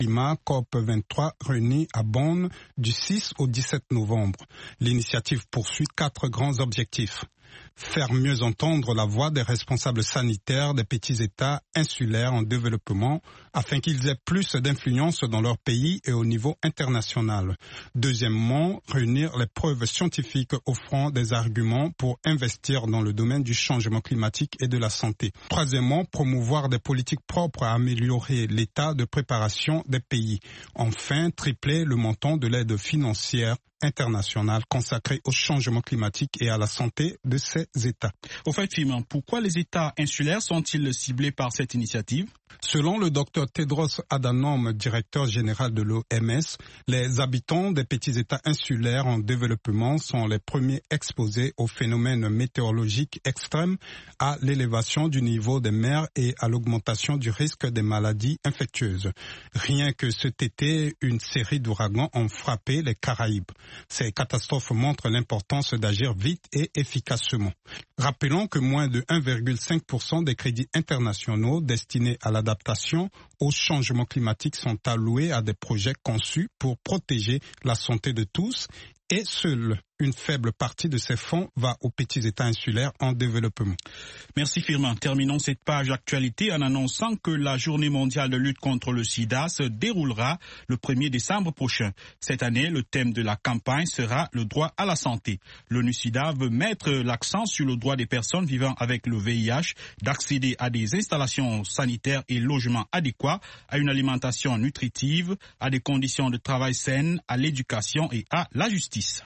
climat COP23 réunie à Bonn du 6 au 17 novembre. L'initiative poursuit 4 grands objectifs. Faire mieux entendre la voix des responsables sanitaires des petits États insulaires en développement afin qu'ils aient plus d'influence dans leur pays et au niveau international. Deuxièmement, réunir les preuves scientifiques offrant des arguments pour investir dans le domaine du changement climatique et de la santé. Troisièmement, promouvoir des politiques propres à améliorer l'état de préparation des pays. Enfin, tripler le montant de l'aide financière internationale consacrée au changement climatique et à la santé de ces États. Au fait, Firmin, pourquoi les États insulaires sont-ils ciblés par cette initiative? Selon le Dr Tedros Adhanom, directeur général de l'OMS, les habitants des petits États insulaires en développement sont les premiers exposés aux phénomènes météorologiques extrêmes, à l'élévation du niveau des mers et à l'augmentation du risque des maladies infectieuses. Rien que cet été, une série d'ouragans ont frappé les Caraïbes. Ces catastrophes montrent l'importance d'agir vite et efficacement. Rappelons que moins de 1,5% des crédits internationaux destinés à l'adaptation au changement climatique sont alloués à des projets conçus pour protéger la santé de tous et seule une faible partie de ces fonds va aux petits États insulaires en développement. Merci Firmin. Terminons cette page actualité en annonçant que la journée mondiale de lutte contre le sida se déroulera le 1er décembre prochain. Cette année, le thème de la campagne sera le droit à la santé. L'ONU-SIDA veut mettre l'accent sur le droit des personnes vivant avec le VIH d'accéder à des installations sanitaires et logements adéquats, à une alimentation nutritive, à des conditions de travail saines, à l'éducation et à la justice.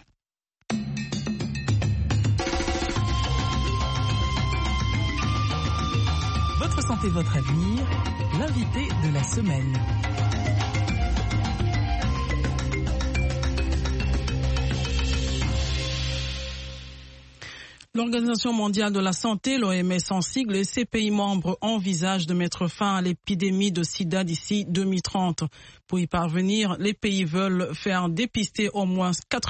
Votre santé, votre avenir, l'invité de la semaine. L'Organisation mondiale de la santé, l'OMS en sigle, et ses pays membres envisagent de mettre fin à l'épidémie de sida d'ici 2030. Pour y parvenir, les pays veulent faire dépister au moins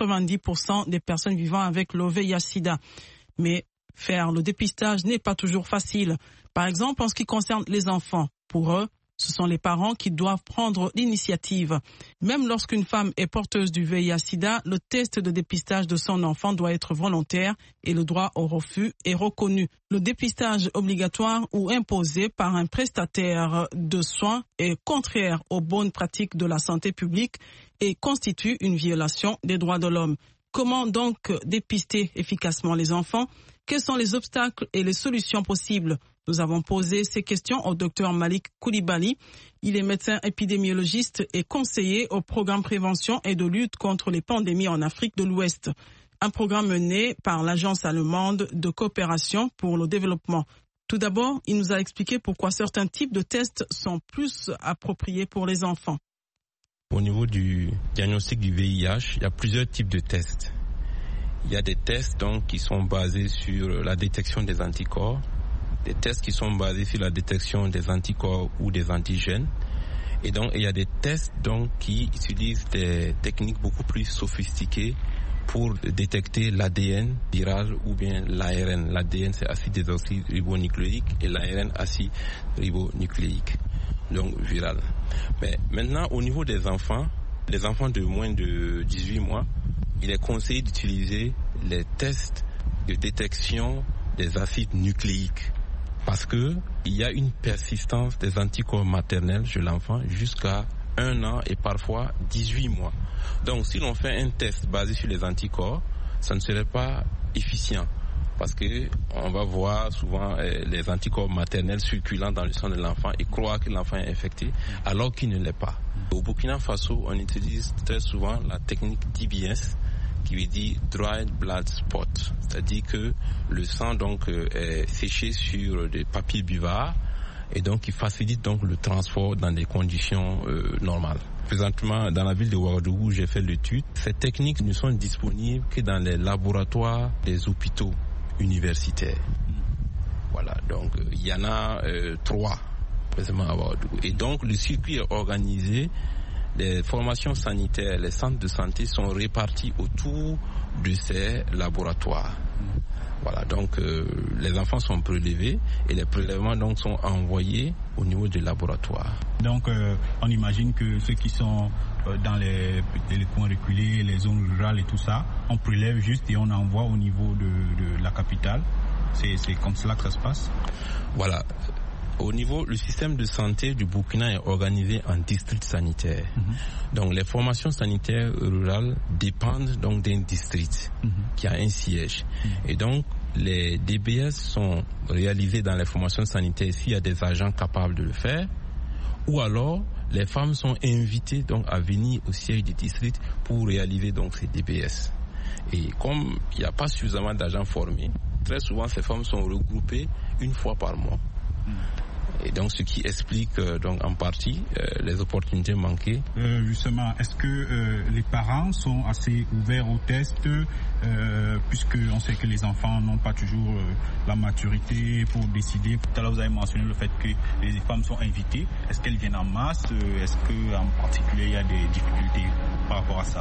90% des personnes vivant avec le VIH-Sida. Mais faire le dépistage n'est pas toujours facile. Par exemple, en ce qui concerne les enfants, pour eux, ce sont les parents qui doivent prendre l'initiative. Même lorsqu'une femme est porteuse du VIH-Sida, le test de dépistage de son enfant doit être volontaire et le droit au refus est reconnu. Le dépistage obligatoire ou imposé par un prestataire de soins est contraire aux bonnes pratiques de la santé publique et constitue une violation des droits de l'homme. Comment donc dépister efficacement les enfants? Quels sont les obstacles et les solutions possibles? Nous avons posé ces questions au Dr Malik Koulibaly. Il est médecin épidémiologiste et conseiller au programme prévention et de lutte contre les pandémies en Afrique de l'Ouest. Un programme mené par l'Agence allemande de coopération pour le développement. Tout d'abord, il nous a expliqué pourquoi certains types de tests sont plus appropriés pour les enfants. Au niveau du diagnostic du VIH, il y a plusieurs types de tests. Il y a des tests donc qui sont basés sur la détection des anticorps, des tests qui sont basés sur la détection des anticorps ou des antigènes. Et donc, il y a des tests donc qui utilisent des techniques beaucoup plus sophistiquées pour détecter l'ADN viral ou bien l'ARN. L'ADN, c'est acide désoxyribonucléique et l'ARN, acide ribonucléique, donc viral. Mais maintenant, au niveau des enfants, les enfants de moins de 18 mois, il est conseillé d'utiliser les tests de détection des acides nucléiques. Parce que il y a une persistance des anticorps maternels chez l'enfant jusqu'à 1 an et parfois 18 mois. Donc si l'on fait un test basé sur les anticorps, ça ne serait pas efficient. Parce que on va voir souvent les anticorps maternels circulant dans le sang de l'enfant et croire que l'enfant est infecté alors qu'il ne l'est pas. Au Burkina Faso, on utilise très souvent la technique DBS, qui veut dire dried blood spot, c'est-à-dire que le sang donc est séché sur des papiers buvards et donc il facilite donc le transport dans des conditions normales. Présentement, dans la ville de Ouagadougou, j'ai fait l'étude. Ces techniques ne sont disponibles que dans les laboratoires des hôpitaux universitaires. Voilà, donc il y en a 3 présentement à Ouagadougou. Et donc le circuit est organisé. Les formations sanitaires, les centres de santé sont répartis autour de ces laboratoires. Voilà, donc les enfants sont prélevés et les prélèvements donc sont envoyés au niveau du laboratoire. Donc on imagine que ceux qui sont dans les coins reculés, les zones rurales et tout ça, on prélève juste et on envoie au niveau de la capitale. C'est comme cela que ça se passe? Voilà. Au niveau, le système de santé du Burkina est organisé en districts sanitaires. Donc les formations sanitaires rurales dépendent donc d'un district qui a un siège. Et donc les DBS sont réalisés dans les formations sanitaires s'il y a des agents capables de le faire, ou alors les femmes sont invitées donc à venir au siège du district pour réaliser donc ces DBS. Et comme il n'y a pas suffisamment d'agents formés, très souvent ces femmes sont regroupées une fois par mois. Et donc ce qui explique donc en partie les opportunités manquées. Justement, est-ce que les parents sont assez ouverts aux tests, puisque on sait que les enfants n'ont pas toujours la maturité pour décider? Tout à l'heure vous avez mentionné le fait que les femmes sont invitées. Est-ce qu'elles viennent en masse? Est-ce qu'en particulier il y a des difficultés par rapport à ça?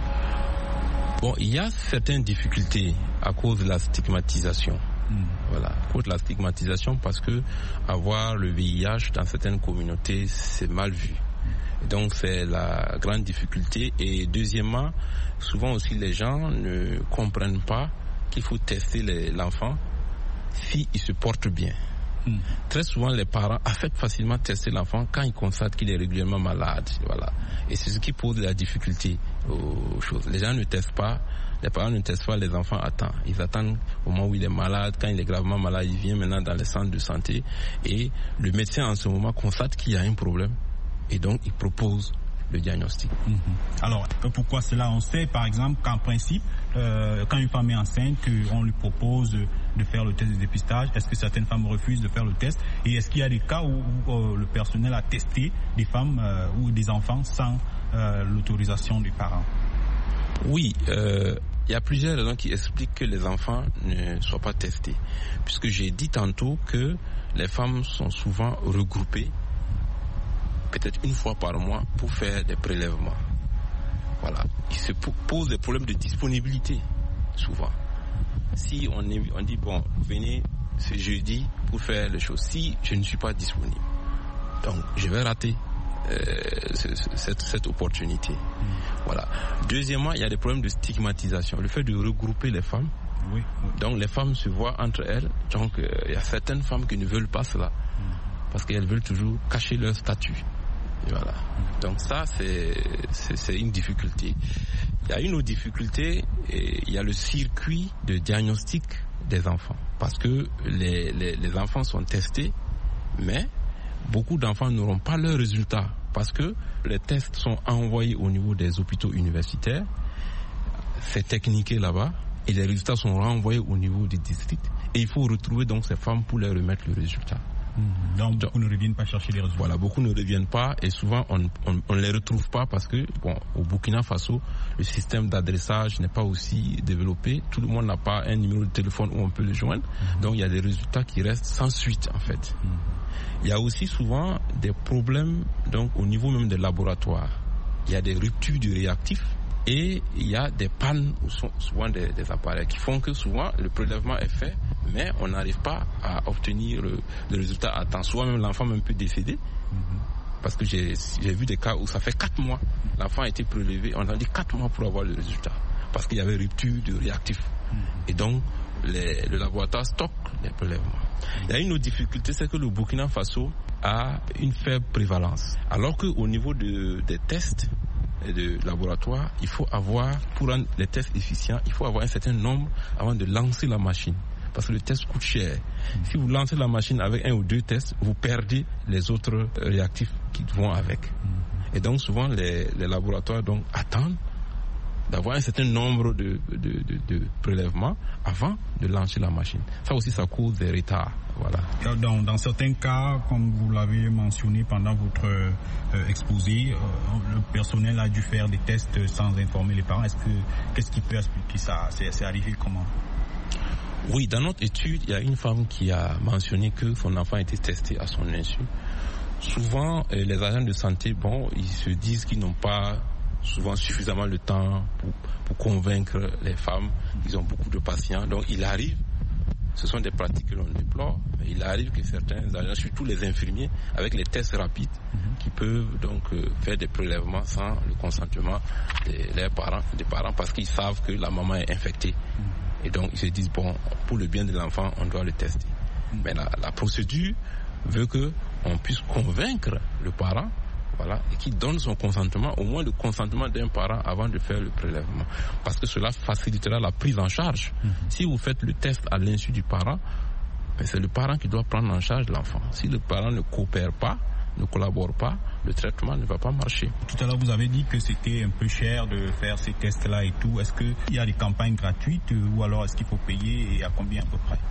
Bon, il y a certaines difficultés à cause de la stigmatisation. Voilà, à cause de la stigmatisation, parce que avoir le VIH dans certaines communautés, c'est mal vu. Donc c'est la grande difficulté. Et deuxièmement, souvent aussi les gens ne comprennent pas qu'il faut tester l'enfant s'il se porte bien. Très souvent, les parents affectent facilement tester l'enfant quand ils constatent qu'il est régulièrement malade. Voilà. Et c'est ce qui pose la difficulté aux choses. Les gens ne testent pas, les parents ne testent pas, les enfants attendent. Ils attendent au moment où il est malade. Quand il est gravement malade, il vient maintenant dans les centres de santé. Et le médecin, en ce moment, constate qu'il y a un problème. Et donc, il propose le diagnostic. Alors, pourquoi cela? On sait, par exemple, qu'en principe, quand une femme est enceinte, qu'on lui propose de faire le test de dépistage, est-ce que certaines femmes refusent de faire le test? Et est-ce qu'il y a des cas où le personnel a testé des femmes ou des enfants sans l'autorisation des parents? Oui, il y a plusieurs raisons qui expliquent que les enfants ne soient pas testés. Puisque j'ai dit tantôt que les femmes sont souvent regroupées peut-être une fois par mois pour faire des prélèvements. Voilà. Il se pose des problèmes de disponibilité, souvent. Si on dit, bon, venez ce jeudi pour faire les choses. Si je ne suis pas disponible, donc je vais rater cette opportunité. Voilà. Deuxièmement, il y a des problèmes de stigmatisation. Le fait de regrouper les femmes. Oui. Donc les femmes se voient entre elles. Donc il y a certaines femmes qui ne veulent pas cela. Parce qu'elles veulent toujours cacher leur statut. Et voilà. Donc ça, c'est une difficulté. Il y a une autre difficulté, il y a le circuit de diagnostic des enfants. Parce que les enfants sont testés, mais beaucoup d'enfants n'auront pas leurs résultats. Parce que les tests sont envoyés au niveau des hôpitaux universitaires, c'est techniqué là-bas, et les résultats sont renvoyés au niveau du district. Et il faut retrouver donc ces femmes pour leur remettre le résultat. Donc beaucoup ne reviennent pas chercher les résultats. Voilà, beaucoup ne reviennent pas et souvent on ne les retrouve pas parce que bon, au Burkina Faso, le système d'adressage n'est pas aussi développé. Tout le monde n'a pas un numéro de téléphone où on peut le joindre. Donc il y a des résultats qui restent sans suite en fait. Il y a aussi souvent des problèmes donc au niveau même des laboratoires. Il y a des ruptures de réactifs. Et il y a des pannes, souvent des appareils qui font que souvent le prélèvement est fait, mais on n'arrive pas à obtenir le résultat à temps. Soit même l'enfant même peut décéder, parce que j'ai vu des cas où ça fait 4 mois, l'enfant a été prélevé, on a dit 4 mois pour avoir le résultat, parce qu'il y avait rupture de réactifs. Et donc le laboratoire stocke les prélèvements. Il y a une autre difficulté, c'est que le Burkina Faso a une faible prévalence, alors qu'au niveau des tests et de laboratoire, il faut avoir, pour rendre les tests efficients, il faut avoir un certain nombre avant de lancer la machine. Parce que le test coûte cher. Si vous lancez la machine avec 1 ou 2 tests, vous perdez les autres réactifs qui vont avec. Et donc souvent les laboratoires donc attendent d'avoir un certain nombre de prélèvements avant de lancer la machine. Ça aussi, ça cause des retards. Voilà. Dans certains cas, comme vous l'avez mentionné pendant votre exposé, le personnel a dû faire des tests sans informer les parents. Qu'est-ce qui peut expliquer ça? C'est arrivé comment? Oui, dans notre étude, il y a une femme qui a mentionné que son enfant a été testé à son insu. Souvent, les agents de santé, ils se disent qu'ils n'ont pas souvent suffisamment le temps pour convaincre les femmes. Ils ont beaucoup de patience. Donc il arrive, ce sont des pratiques que l'on déplore, mais il arrive que certains agents, surtout les infirmiers, avec les tests rapides, qui peuvent donc faire des prélèvements sans le consentement des parents, parce qu'ils savent que la maman est infectée. Et donc ils se disent, bon, pour le bien de l'enfant, on doit le tester. Mais la procédure veut qu'on puisse convaincre le parent, voilà, et qu'il donne son consentement, au moins le consentement d'un parent avant de faire le prélèvement. Parce que cela facilitera la prise en charge. Si vous faites le test à l'insu du parent, c'est le parent qui doit prendre en charge l'enfant. Si le parent ne coopère pas, ne collabore pas, le traitement ne va pas marcher. Tout à l'heure, vous avez dit que c'était un peu cher de faire ces tests-là et tout. Est-ce qu'il y a des campagnes gratuites ou alors est-ce qu'il faut payer et à combien à peu près?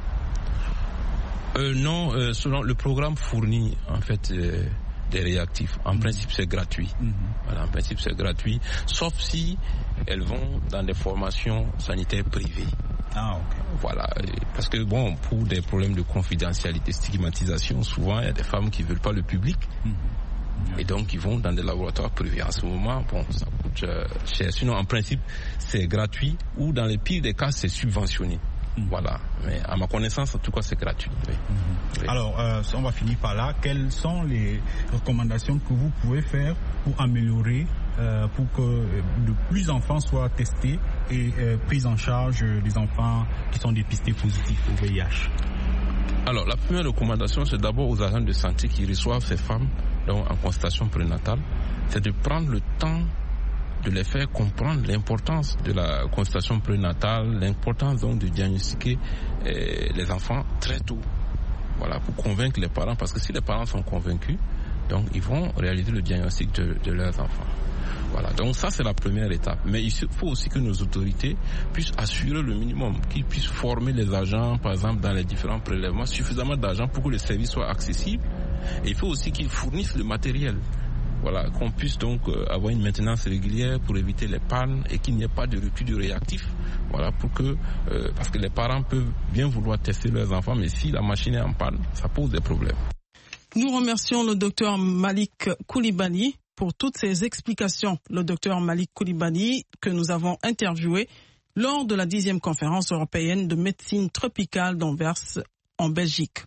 Non, selon le programme fournit en fait des réactifs. En principe, c'est gratuit. Voilà, en principe, c'est gratuit, sauf si elles vont dans des formations sanitaires privées. Ah, ok. Voilà, parce que bon, pour des problèmes de confidentialité, stigmatisation, souvent il y a des femmes qui veulent pas le public. Et donc ils vont dans des laboratoires privés. En ce moment, bon, ça coûte cher. Sinon, en principe, c'est gratuit ou dans les pires des cas, c'est subventionné. Voilà, mais à ma connaissance, en tout cas, c'est gratuit. Oui. Alors, on va finir par là. Quelles sont les recommandations que vous pouvez faire pour améliorer, pour que de plus d'enfants soient testés et pris en charge des enfants qui sont dépistés positifs au VIH? Alors, la première recommandation, c'est d'abord aux agents de santé qui reçoivent ces femmes donc, en consultation prénatale, c'est de prendre le temps de les faire comprendre l'importance de la consultation prénatale, l'importance donc de diagnostiquer les enfants très tôt. Voilà, pour convaincre les parents, parce que si les parents sont convaincus, donc ils vont réaliser le diagnostic de leurs enfants. Voilà, donc ça c'est la première étape. Mais il faut aussi que nos autorités puissent assurer le minimum, qu'ils puissent former les agents, par exemple dans les différents prélèvements, suffisamment d'argent pour que le service soit accessible. Et il faut aussi qu'ils fournissent le matériel. Voilà, qu'on puisse donc avoir une maintenance régulière pour éviter les pannes et qu'il n'y ait pas de recul de réactifs. Voilà, pour que parce que les parents peuvent bien vouloir tester leurs enfants, mais si la machine est en panne, ça pose des problèmes. Nous remercions le docteur Malik Coulibaly pour toutes ces explications. Le docteur Malik Coulibaly que nous avons interviewé lors de la 10e conférence européenne de médecine tropicale d'Anvers en Belgique.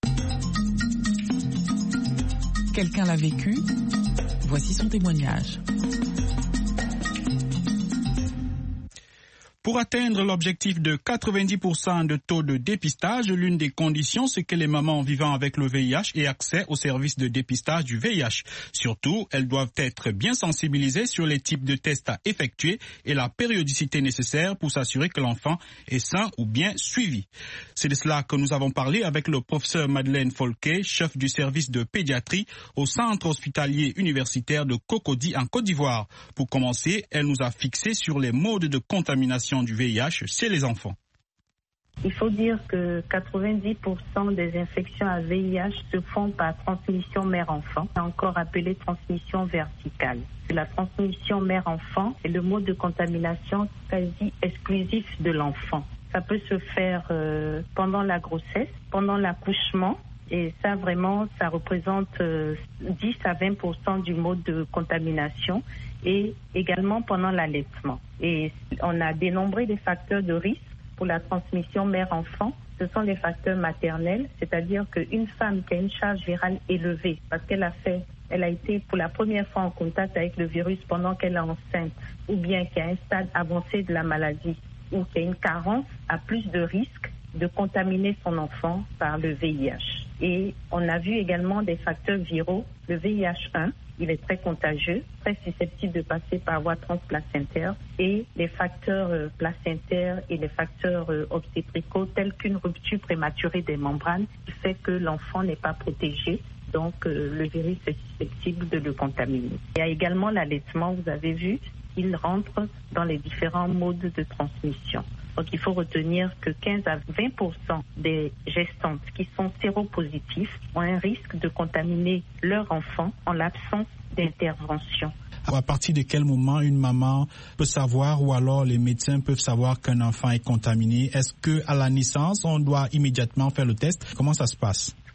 Quelqu'un l'a vécu. Voici son témoignage. Pour atteindre l'objectif de 90% de taux de dépistage, l'une des conditions, c'est que les mamans vivant avec le VIH aient accès aux services de dépistage du VIH. Surtout, elles doivent être bien sensibilisées sur les types de tests à effectuer et la périodicité nécessaire pour s'assurer que l'enfant est sain ou bien suivi. C'est de cela que nous avons parlé avec le professeur Madeleine Folquet, chef du service de pédiatrie au centre hospitalier universitaire de Cocody en Côte d'Ivoire. Pour commencer, elle nous a fixé sur les modes de contamination du VIH chez les enfants. Il faut dire que 90% des infections à VIH se font par transmission mère-enfant, encore appelée transmission verticale. La transmission mère-enfant est le mode de contamination quasi exclusif de l'enfant. Ça peut se faire pendant la grossesse, pendant l'accouchement, et ça vraiment, ça représente 10 à 20% du mode de contamination, et également pendant l'allaitement. Et on a dénombré des facteurs de risque pour la transmission mère-enfant. Ce sont les facteurs maternels, c'est-à-dire qu'une femme qui a une charge virale élevée, parce qu'elle a été pour la première fois en contact avec le virus pendant qu'elle est enceinte, ou bien qui a un stade avancé de la maladie, ou qui a une carence, a plus de risques de contaminer son enfant par le VIH. Et on a vu également des facteurs viraux, le VIH1, il est très contagieux, très susceptible de passer par voie transplacentaire, et les facteurs placentaires et les facteurs obstétricaux tels qu'une rupture prématurée des membranes qui fait que l'enfant n'est pas protégé, donc le virus est susceptible de le contaminer. Il y a également l'allaitement, vous avez vu, il rentre dans les différents modes de transmission. Donc il faut retenir que 15 à 20% des gestantes qui sont séropositifs ont un risque de contaminer leur enfant en l'absence d'intervention. À partir de quel moment une maman peut savoir ou alors les médecins peuvent savoir qu'un enfant est contaminé? Est-ce qu'à la naissance, on doit immédiatement faire le test? Comment ça se passe?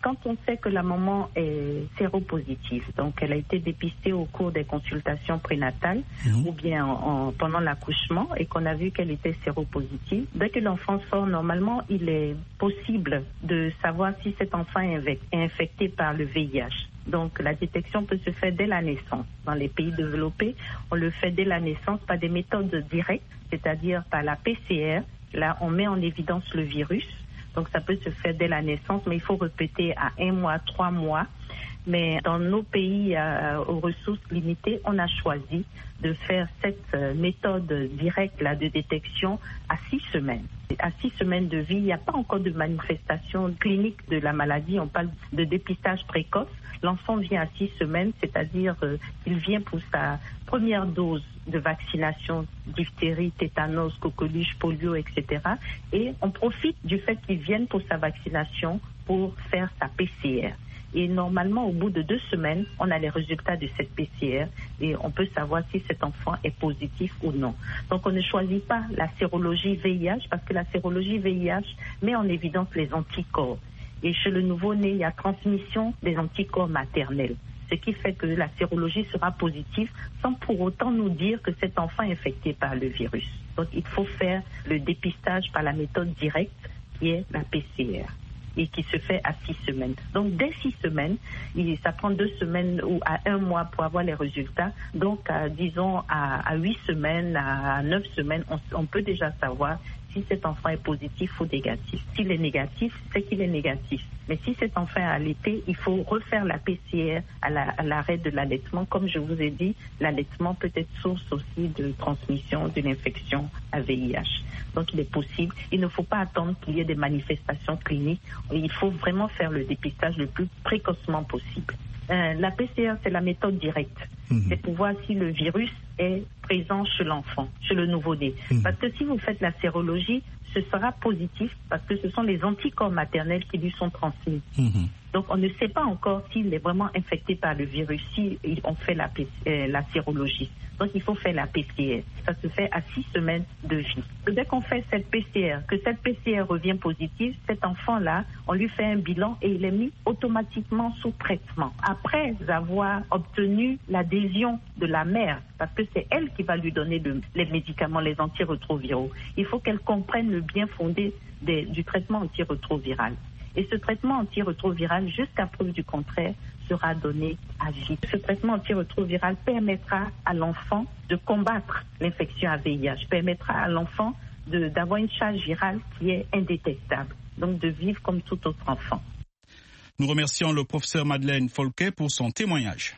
quand on sait que la maman est séropositive, donc elle a été dépistée au cours des consultations prénatales ou bien pendant l'accouchement et qu'on a vu qu'elle était séropositive, dès que l'enfant sort, normalement, il est possible de savoir si cet enfant est infecté par le VIH. Donc la détection peut se faire dès la naissance. Dans les pays développés, on le fait dès la naissance par des méthodes directes, c'est-à-dire par la PCR. Là, on met en évidence le virus. Donc ça peut se faire dès la naissance, mais il faut répéter à 1 mois, 3 mois. Mais dans nos pays aux ressources limitées, on a choisi de faire cette méthode directe là, de détection à 6 semaines. À 6 semaines de vie, il n'y a pas encore de manifestation clinique de la maladie. On parle de dépistage précoce. L'enfant vient à 6 semaines, c'est-à-dire qu'il vient pour sa première dose de vaccination, diphtérie, tétanos, coqueluche, polio, etc. Et on profite du fait qu'il vienne pour sa vaccination pour faire sa PCR. Et normalement, au bout de 2 semaines, on a les résultats de cette PCR et on peut savoir si cet enfant est positif ou non. Donc, on ne choisit pas la sérologie VIH parce que la sérologie VIH met en évidence les anticorps. Et chez le nouveau-né, il y a transmission des anticorps maternels. Ce qui fait que la sérologie sera positive sans pour autant nous dire que cet enfant est infecté par le virus. Donc, il faut faire le dépistage par la méthode directe qui est la PCR. Et qui se fait à 6 semaines. Donc, dès 6 semaines, ça prend 2 semaines ou à 1 mois pour avoir les résultats. Donc, disons, à 8 semaines, à 9 semaines, on peut déjà savoir si cet enfant est positif ou négatif. S'il est négatif, c'est qu'il est négatif. Mais si cet enfant est allaité, il faut refaire la PCR à l'arrêt de l'allaitement. Comme je vous ai dit, l'allaitement peut être source aussi de transmission d'une infection à VIH. Donc, il est possible. Il ne faut pas attendre qu'il y ait des manifestations cliniques. Il faut vraiment faire le dépistage le plus précocement possible. La PCR, c'est la méthode directe. C'est pour voir si le virus est présent chez l'enfant, chez le nouveau-né. Parce que si vous faites la sérologie, ce sera positif parce que ce sont les anticorps maternels qui lui sont transmis. Donc, on ne sait pas encore s'il est vraiment infecté par le virus, si on fait la sérologie. Donc, il faut faire la PCR. Ça se fait à 6 semaines de vie. Dès qu'on fait cette PCR, que cette PCR revient positive, cet enfant-là, on lui fait un bilan et il est mis automatiquement sous traitement. Après avoir obtenu l'adhésion de la mère, parce que c'est elle qui va lui donner les médicaments, les antirétroviraux. Il faut qu'elle comprenne le bien fondé du traitement antirétroviral. Et ce traitement antirétroviral, jusqu'à preuve du contraire, sera donné à vie. Ce traitement antirétroviral permettra à l'enfant de combattre l'infection à VIH, permettra à l'enfant d'avoir une charge virale qui est indétectable, donc de vivre comme tout autre enfant. Nous remercions le professeur Madeleine Folquet pour son témoignage.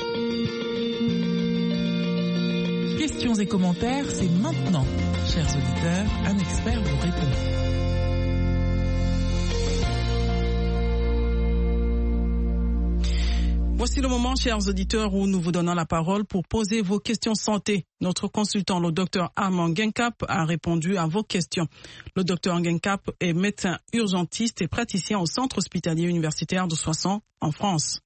Questions et commentaires, c'est maintenant. Chers auditeurs, un expert vous répond. Voici le moment, chers auditeurs, où nous vous donnons la parole pour poser vos questions santé. Notre consultant, le docteur Armand Guencap, a répondu à vos questions. Le docteur Guencap est médecin urgentiste et praticien au centre hospitalier universitaire de Soissons, en France.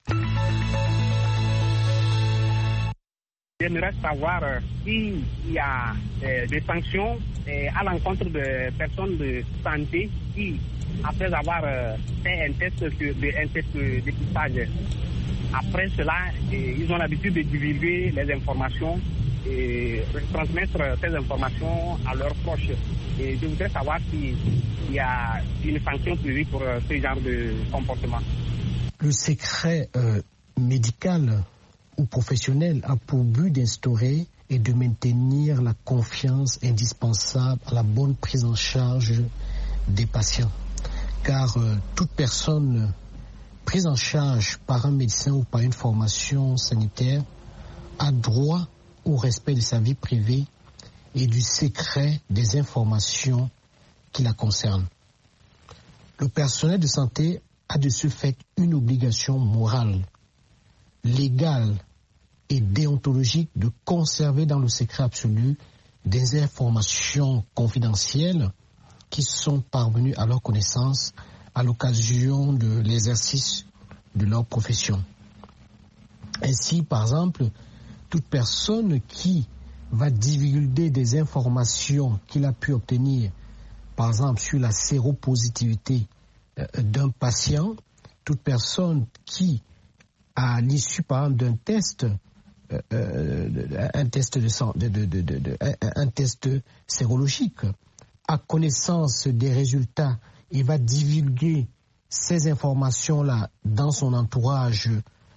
J'aimerais savoir s'il y a des sanctions à l'encontre de personnes de santé qui, après avoir fait un test de dépistage, après cela, ils ont l'habitude de divulguer les informations et transmettre ces informations à leurs proches. Et je voudrais savoir s'il y a une sanction prévue pour ce genre de comportement. Le secret médical ou professionnel a pour but d'instaurer et de maintenir la confiance indispensable à la bonne prise en charge des patients. Car toute personne prise en charge par un médecin ou par une formation sanitaire a droit au respect de sa vie privée et du secret des informations qui la concernent. Le personnel de santé a de ce fait une obligation morale, légale et déontologique de conserver dans le secret absolu des informations confidentielles qui sont parvenues à leur connaissance à l'occasion de l'exercice de leur profession. Ainsi, par exemple, toute personne qui va divulguer des informations qu'il a pu obtenir, par exemple sur la séropositivité d'un patient, toute personne qui, à l'issue par exemple d'un test, un test sérologique, a connaissance des résultats et va divulguer ces informations-là dans son entourage,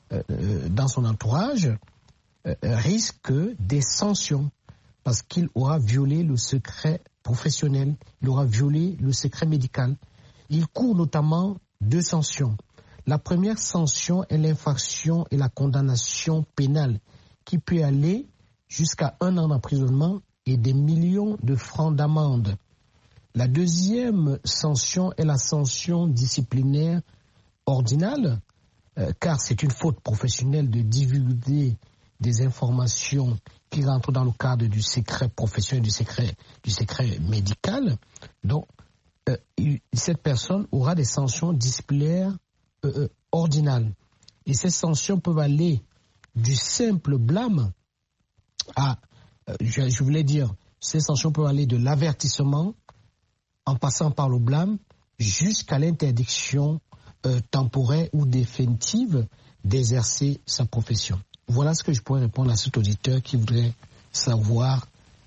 risque des sanctions parce qu'il aura violé le secret professionnel, il aura violé le secret médical. Il court notamment 2 sanctions. La première sanction est l'infraction et la condamnation pénale qui peut aller jusqu'à 1 an d'emprisonnement et des millions de francs d'amende. La deuxième sanction est la sanction disciplinaire ordinale, car c'est une faute professionnelle de divulguer des informations qui rentrent dans le cadre du secret professionnel, du secret médical. Donc, cette personne aura des sanctions disciplinaires ordinales. Et ces sanctions peuvent aller du simple blâme à, je voulais dire, ces sanctions peuvent aller de l'avertissement en passant par le blâme jusqu'à l'interdiction temporaire ou définitive d'exercer sa profession. Voilà ce que je pourrais répondre à cet auditeur qui voudrait savoir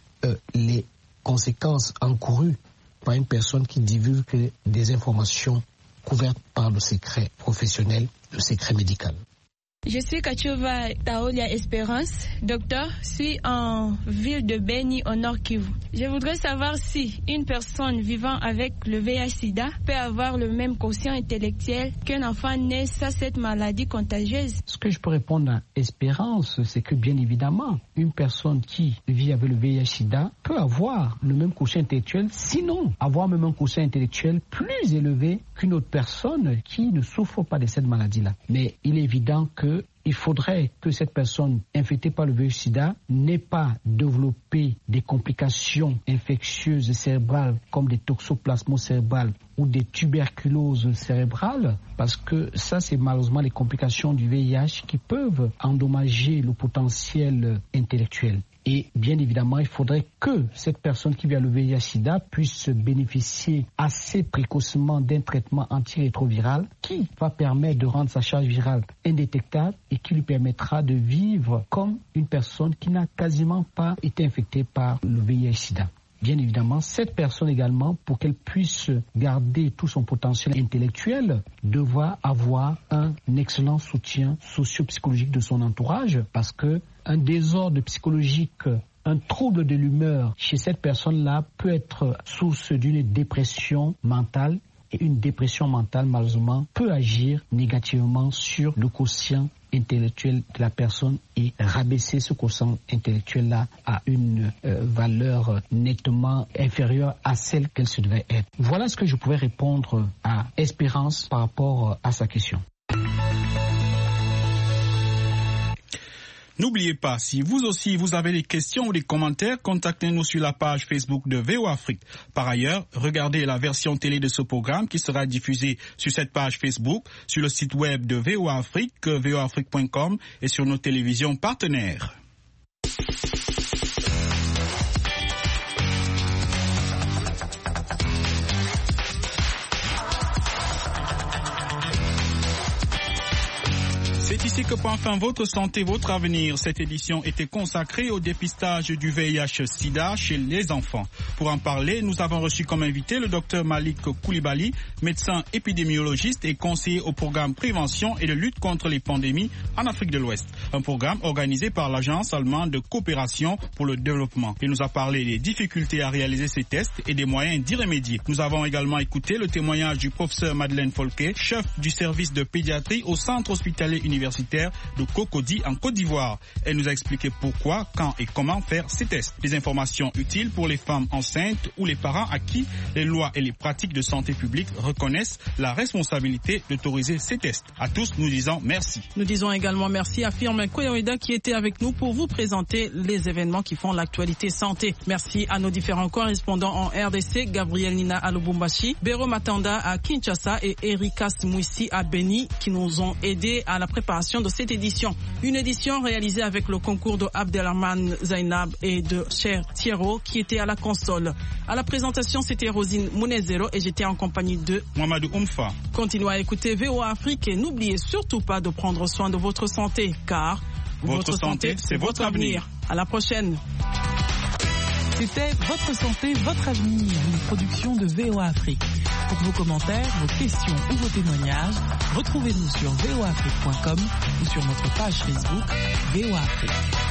les conséquences encourues par une personne qui divulgue des informations couvertes par le secret professionnel, le secret médical. Je suis Kachova Taolia Espérance, docteur, suis en ville de Beni au Nord Kivu. Je voudrais savoir si une personne vivant avec le VIH-Sida peut avoir le même quotient intellectuel qu'un enfant né sans cette maladie contagieuse. Ce que je peux répondre à Espérance, c'est que bien évidemment, une personne qui vit avec le VIH-Sida peut avoir le même quotient intellectuel, sinon avoir même un quotient intellectuel plus élevé qu'une autre personne qui ne souffre pas de cette maladie-là. Mais il est évident qu'il faudrait que cette personne infectée par le VIH-Sida n'ait pas développé des complications infectieuses cérébrales comme des toxoplasmoses cérébrales ou des tuberculoses cérébrales, parce que ça, c'est malheureusement les complications du VIH qui peuvent endommager le potentiel intellectuel. Et bien évidemment, il faudrait que cette personne qui vit à le VIH-Sida puisse bénéficier assez précocement d'un traitement antirétroviral qui va permettre de rendre sa charge virale indétectable et qui lui permettra de vivre comme une personne qui n'a quasiment pas été infectée par le VIH-Sida. Bien évidemment, cette personne également, pour qu'elle puisse garder tout son potentiel intellectuel, devra avoir un excellent soutien socio-psychologique de son entourage, parce que un désordre psychologique, un trouble de l'humeur chez cette personne-là peut être source d'une dépression mentale. Et une dépression mentale, malheureusement, peut agir négativement sur le quotient intellectuel de la personne et rabaisser ce quotient intellectuel-là à une valeur nettement inférieure à celle qu'elle se devait être. Voilà ce que je pouvais répondre à Espérance par rapport à sa question. N'oubliez pas, si vous aussi vous avez des questions ou des commentaires, contactez-nous sur la page Facebook de VOA Afrique. Par ailleurs, regardez la version télé de ce programme qui sera diffusée sur cette page Facebook, sur le site web de VOA Afrique, voaafrique.com et sur nos télévisions partenaires. C'est ici que prend fin votre santé, votre avenir. Cette édition était consacrée au dépistage du VIH-Sida chez les enfants. Pour en parler, nous avons reçu comme invité le docteur Malik Koulibaly, médecin épidémiologiste et conseiller au programme Prévention et de lutte contre les pandémies en Afrique de l'Ouest. Un programme organisé par l'Agence allemande de coopération pour le développement. Il nous a parlé des difficultés à réaliser ces tests et des moyens d'y remédier. Nous avons également écouté le témoignage du professeur Madeleine Folke, chef du service de pédiatrie au centre hospitalier universitaire de Cocody en Côte d'Ivoire. Elle nous a expliqué pourquoi, quand et comment faire ces tests. Des informations utiles pour les femmes enceintes ou les parents à qui les lois et les pratiques de santé publique reconnaissent la responsabilité d'autoriser ces tests. À tous, nous disons merci. Nous disons également merci à Firmin Koyoida qui était avec nous pour vous présenter les événements qui font l'actualité santé. Merci à nos différents correspondants en RDC, Gabriel Nina à Lubumbashi, Béro Matanda à Kinshasa et Erika Smouissi à Beni qui nous ont aidés à la préparation préparation de cette édition. Une édition réalisée avec le concours de Abdelrahman Zainab et de Cher Thierro qui étaient à la console. À la présentation, c'était Rosine Mounezero et j'étais en compagnie de Mohamedou Oumfa. Continuez à écouter VOA Afrique et n'oubliez surtout pas de prendre soin de votre santé car votre santé, c'est votre avenir. À la prochaine. C'était Votre santé, votre avenir, une production de VOA Afrique. Pour vos commentaires, vos questions ou vos témoignages, retrouvez-nous sur voaafrique.com ou sur notre page Facebook VOA Afrique.